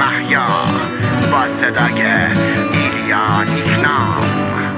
محیا با صدای ایلیا نیکنام.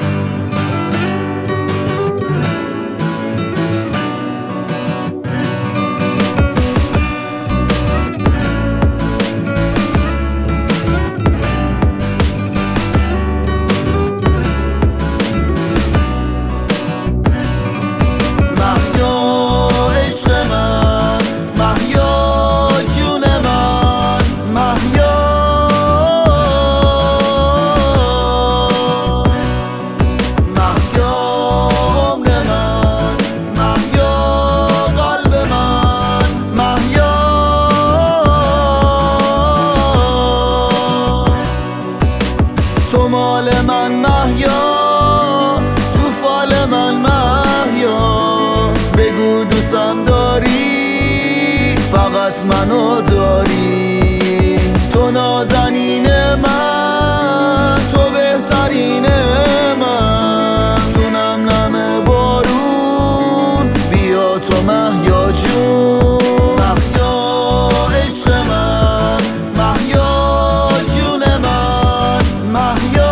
تو مال من مهیا، تو فال من مهیا، بگو دوستم داری، فقط منو داری. تو نازنین من، تو بهترین من، سونم نم بارون، بیا تو مهیا جون. مهیا عشق من، مهیا جون من، مهیا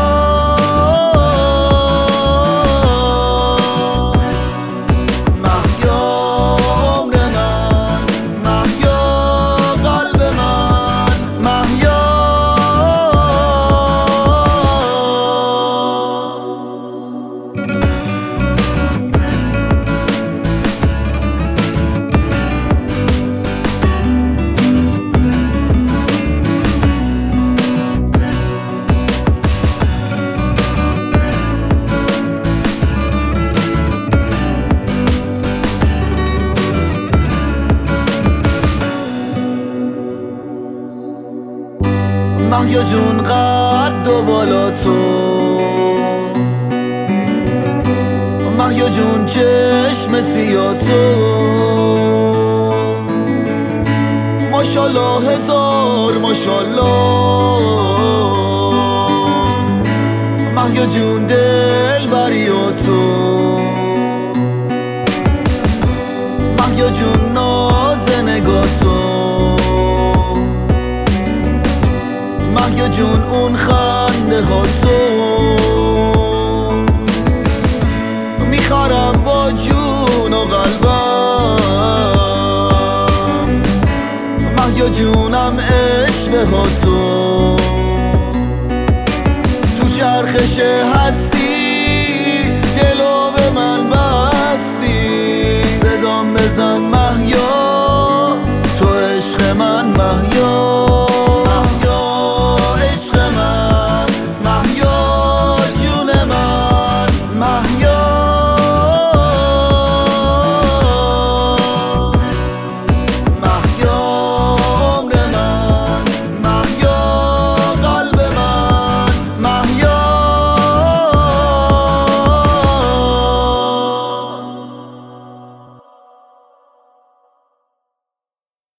مهیا عمر من، مهیا قلب من، مهیا. مهیا جون قد و بالا تو، مهیا جون چشم سیاه تو، ماشالله هزار ماشالله. مهیا جون دل بریا تو، مهیا جون ناز نگاه تو، مهیا جون اون خنده ها تو، میخوارم با جون و قلبم. مهیا جونم عشق ها تو چرخش هستی